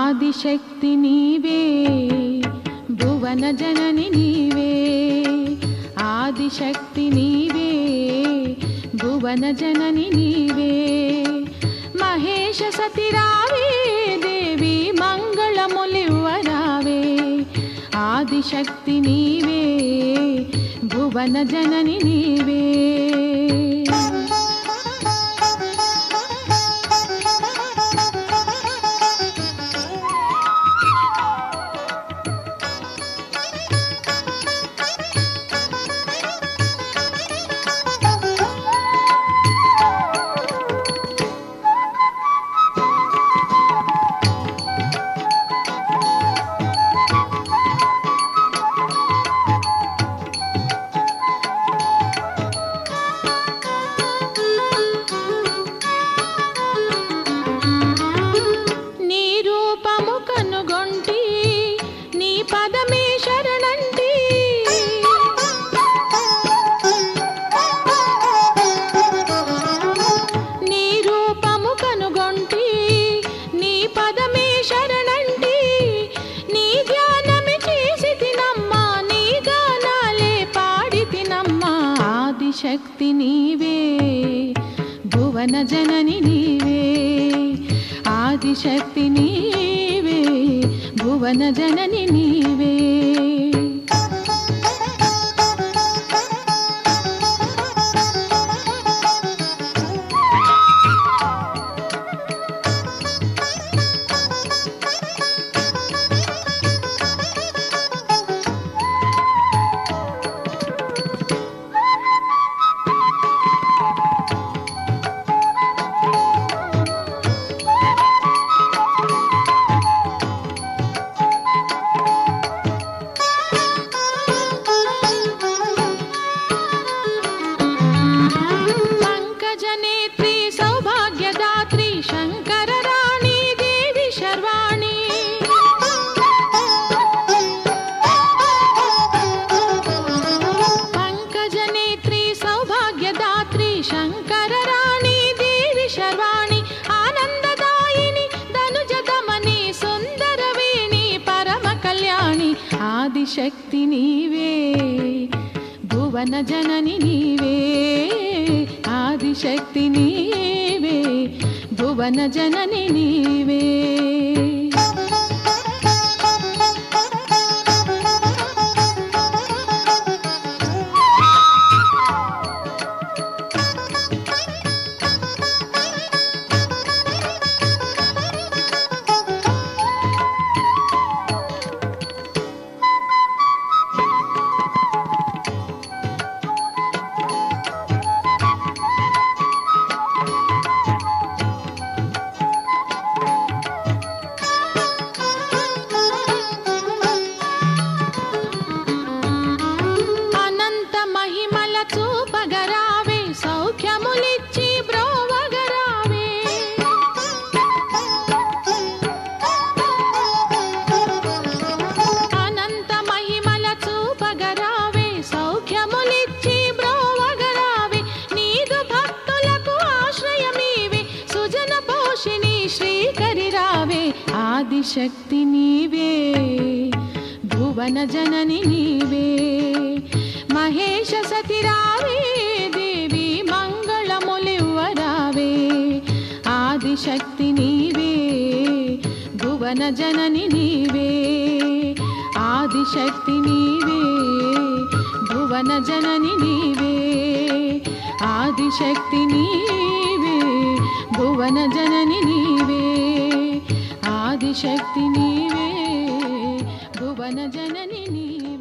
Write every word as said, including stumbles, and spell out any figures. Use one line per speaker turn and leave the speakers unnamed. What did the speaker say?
ఆదిశక్తి నీవే భువన జనని నీవే ఆదిశక్తి నీవే భువన జనని నీవే మహేశ సతిరావే దేవి మంగళములివ్వరావే ఆదిశక్తి నీవే భువన జనని నీవే శక్తి నీవే భువన జనని నీవే ఆదిశక్తి నీవే భువన జనని నీవే ఆదిశక్తి నీవే భువన జనని నీవే ఆదిశక్తి నీవే భువన జనని నీవే ఆదిశక్తి నీవే భువన జనని నీవే మహేశ సతిరావే దేవి మంగళములివ్వరావే ఆదిశక్తి నీవే భువన జనని నీవే ఆదిశక్తి నీవే భువన జనని నీవే ఆదిశక్తి నీవే భువన జనని నీవే ఆదిశక్తి నీవే భువన జనని నీవే।